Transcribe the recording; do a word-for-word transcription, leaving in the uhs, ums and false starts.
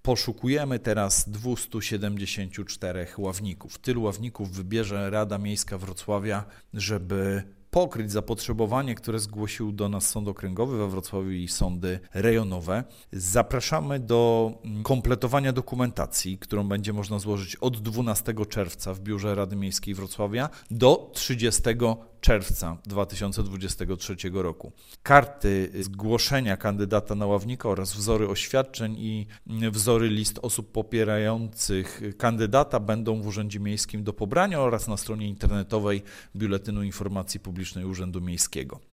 Poszukujemy teraz dwieście siedemdziesiąt cztery ławników. Tylu ławników wybierze Rada Miejska Wrocławia, żeby pokryć zapotrzebowanie, które zgłosił do nas Sąd Okręgowy we Wrocławiu i sądy rejonowe. Zapraszamy do kompletowania dokumentacji, którą będzie można złożyć od dwunastego czerwca w Biurze Rady Miejskiej Wrocławia do trzydziestego czerwca dwa tysiące dwudziestego trzeciego roku. Karty zgłoszenia kandydata na ławnika oraz wzory oświadczeń i wzory list osób popierających kandydata będą w Urzędzie Miejskim do pobrania oraz na stronie internetowej Biuletynu Informacji Publicznej Urzędu Miejskiego.